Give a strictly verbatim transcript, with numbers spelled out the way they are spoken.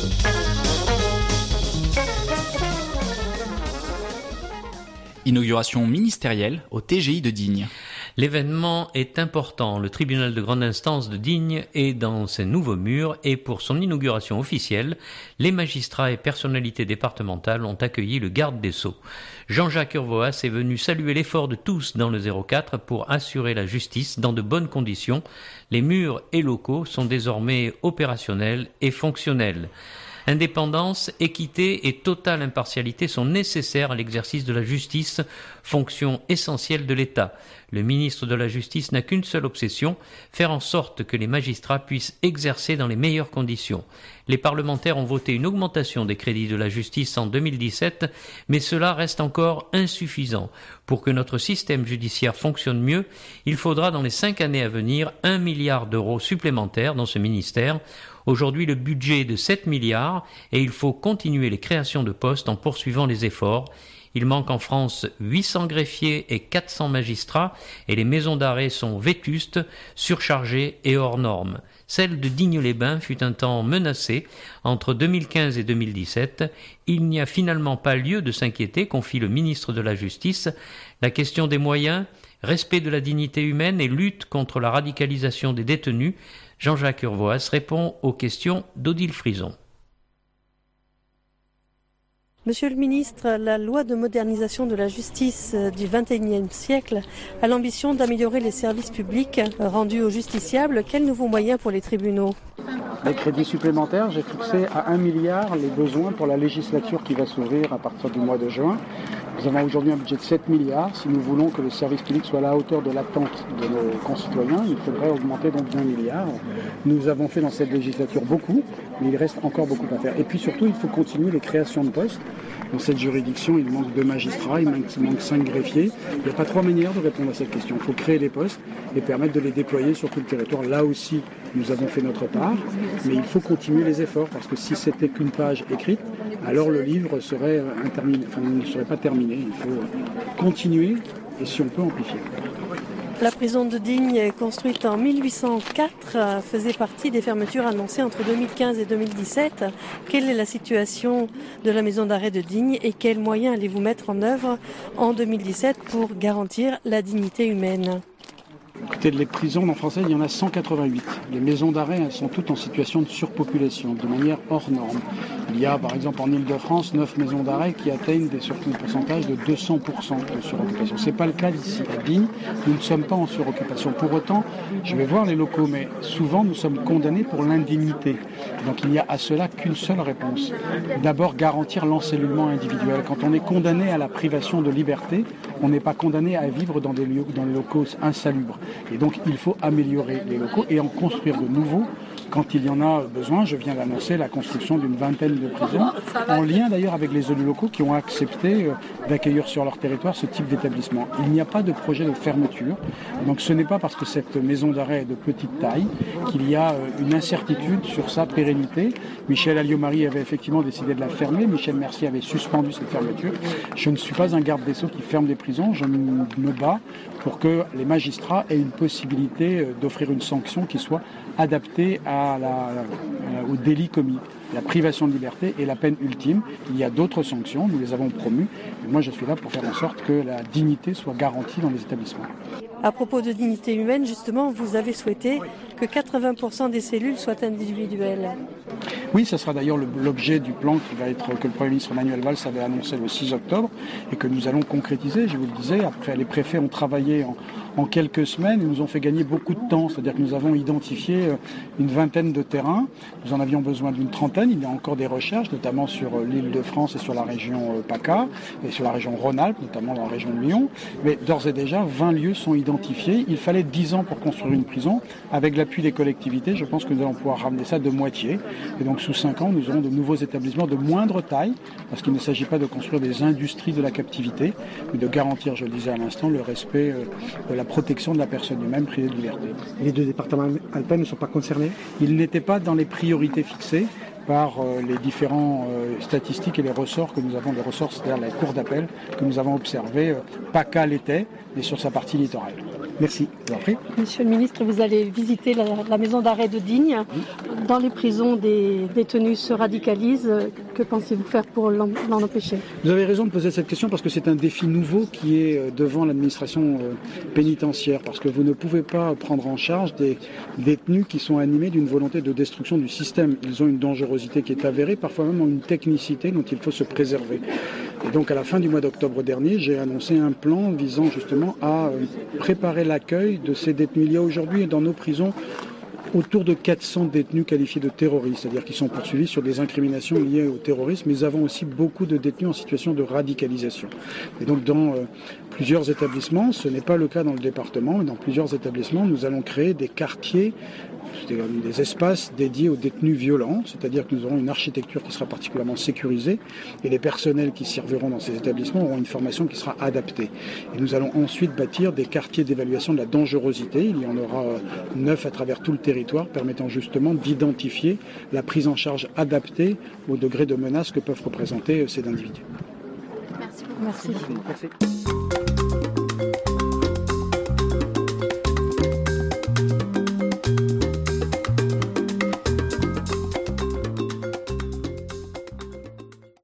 Inauguration ministérielle au T G I de Digne. L'événement est important. Le tribunal de grande instance de Digne est dans ses nouveaux murs et pour son inauguration officielle, les magistrats et personnalités départementales ont accueilli le garde des Sceaux. Jean-Jacques Urvoas est venu saluer l'effort de tous dans le zéro quatre pour assurer la justice dans de bonnes conditions. Les murs et locaux sont désormais opérationnels et fonctionnels. Indépendance, équité et totale impartialité sont nécessaires à l'exercice de la justice, fonction essentielle de l'État. Le ministre de la Justice n'a qu'une seule obsession, faire en sorte que les magistrats puissent exercer dans les meilleures conditions. Les parlementaires ont voté une augmentation des crédits de la justice en deux mille dix-sept, mais cela reste encore insuffisant. Pour que notre système judiciaire fonctionne mieux, il faudra dans les cinq années à venir un milliard d'euros supplémentaires dans ce ministère. Aujourd'hui, le budget est de sept milliards et il faut continuer les créations de postes en poursuivant les efforts. Il manque en France huit cents greffiers et quatre cents magistrats et les maisons d'arrêt sont vétustes, surchargées et hors normes. Celle de Digne-les-Bains fut un temps menacée entre deux mille quinze et deux mille dix-sept. Il n'y a finalement pas lieu de s'inquiéter, confie le ministre de la Justice. La question des moyens, respect de la dignité humaine et lutte contre la radicalisation des détenus. Jean-Jacques Urvoas répond aux questions d'Odile Frison. Monsieur le ministre, la loi de modernisation de la justice du vingt et unième siècle a l'ambition d'améliorer les services publics rendus aux justiciables. Quels nouveaux moyens pour les tribunaux ? Les crédits supplémentaires, j'ai fixé à un milliard les besoins pour la législature qui va s'ouvrir à partir du mois de juin. Nous avons aujourd'hui un budget de sept milliards. Si nous voulons que le service public soit à la hauteur de l'attente de nos concitoyens, il faudrait augmenter donc d'un milliard. Nous avons fait dans cette législature beaucoup, mais il reste encore beaucoup à faire. Et puis surtout, il faut continuer les créations de postes. Dans cette juridiction, il manque deux magistrats, il manque, il manque cinq greffiers. Il n'y a pas trois manières de répondre à cette question. Il faut créer les postes et permettre de les déployer sur tout le territoire. Là aussi, nous avons fait notre part, mais il faut continuer les efforts parce que si c'était qu'une page écrite, alors le livre serait interminé, enfin, ne serait pas terminé. Il faut continuer et si on peut amplifier. La prison de Digne, construite en mille huit cent quatre, faisait partie des fermetures annoncées entre deux mille quinze et deux mille dix-sept. Quelle est la situation de la maison d'arrêt de Digne et quels moyens allez-vous mettre en œuvre en deux mille dix-sept pour garantir la dignité humaine ? Écoutez, les prisons en français, il y en a cent quatre-vingt-huit. Les maisons d'arrêt, elles sont toutes en situation de surpopulation, de manière hors norme. Il y a, par exemple, en Île-de-France, neuf maisons d'arrêt qui atteignent des sur- un pourcentage de deux cents pour cent de suroccupation. Ce n'est pas le cas ici. À Digne, nous ne sommes pas en suroccupation. Pour autant, je vais voir les locaux, mais souvent, nous sommes condamnés pour l'indignité. Donc, il n'y a à cela qu'une seule réponse. D'abord, garantir l'encellulement individuel. Quand on est condamné à la privation de liberté, on n'est pas condamné à vivre dans des lieux, dans des locaux insalubres. Et donc, il faut améliorer les locaux et en construire de nouveaux quand il y en a besoin. Je viens d'annoncer la construction d'une vingtaine de prisons, en lien d'ailleurs avec les élus locaux qui ont accepté d'accueillir sur leur territoire ce type d'établissement. Il n'y a pas de projet de fermeture. Donc, ce n'est pas parce que cette maison d'arrêt est de petite taille qu'il y a une incertitude sur sa pérennité. Michel Alliot-Marie avait effectivement décidé de la fermer. Michel Mercier avait suspendu cette fermeture. Je ne suis pas un garde des Sceaux qui ferme des prisons. Je me bats pour que les magistrats aient une possibilité d'offrir une sanction qui soit adaptée à la, au délit commis. La privation de liberté est la peine ultime. Il y a d'autres sanctions, nous les avons promues. Et moi, je suis là pour faire en sorte que la dignité soit garantie dans les établissements. À propos de dignité humaine, justement, vous avez souhaité que quatre-vingts pour cent des cellules soient individuelles. Oui, ce sera d'ailleurs l'objet du plan qui va être, que le Premier ministre Manuel Valls avait annoncé le six octobre et que nous allons concrétiser. Je vous le disais, après les préfets ont travaillé en, en quelques semaines et nous ont fait gagner beaucoup de temps. C'est-à-dire que nous avons identifié une vingtaine de terrains. Nous en avions besoin d'une trentaine. Il y a encore des recherches, notamment sur l'Île-de-France et sur la région PACA et sur la région Rhône-Alpes, notamment dans la région de Lyon. Mais d'ores et déjà, vingt lieux sont identifiés. Il fallait dix ans pour construire une prison. Avec l'appui des collectivités, je pense que nous allons pouvoir ramener ça de moitié. Et donc, sous cinq ans, nous aurons de nouveaux établissements de moindre taille, parce qu'il ne s'agit pas de construire des industries de la captivité, mais de garantir, je le disais à l'instant, le respect de la protection de la personne humaine privée de liberté. Les deux départements alpins ne sont pas concernés ? Ils n'étaient pas dans les priorités fixées par euh, les différents euh, statistiques et les ressorts que nous avons, les ressorts, c'est-à-dire la cour d'appel que nous avons observés. Euh, PACA l'était, mais sur sa partie littorale. Merci. Après. Monsieur le ministre, vous allez visiter la, la maison d'arrêt de Digne. Dans les prisons, des détenus se radicalisent. Que pensez-vous faire pour l'en, l'en empêcher? Vous avez raison de poser cette question parce que c'est un défi nouveau qui est devant l'administration pénitentiaire. Parce que vous ne pouvez pas prendre en charge des détenus qui sont animés d'une volonté de destruction du système. Ils ont une dangerosité qui est avérée, parfois même une technicité dont il faut se préserver. Et donc à la fin du mois d'octobre dernier, j'ai annoncé un plan visant justement à préparer l'accueil de ces détenus. Il y a aujourd'hui dans nos prisons autour de quatre cents détenus qualifiés de terroristes, c'est-à-dire qui sont poursuivis sur des incriminations liées au terrorisme, mais nous avons aussi beaucoup de détenus en situation de radicalisation. Et donc dans euh, plusieurs établissements, ce n'est pas le cas dans le département, mais dans plusieurs établissements, nous allons créer des quartiers, des, des espaces dédiés aux détenus violents, c'est-à-dire que nous aurons une architecture qui sera particulièrement sécurisée et les personnels qui serviront dans ces établissements auront une formation qui sera adaptée. Et nous allons ensuite bâtir des quartiers d'évaluation de la dangerosité. Il y en aura euh, neuf à travers tout le territoire, permettant justement d'identifier la prise en charge adaptée au degré de menace que peuvent représenter ces individus. Merci. Merci. Merci.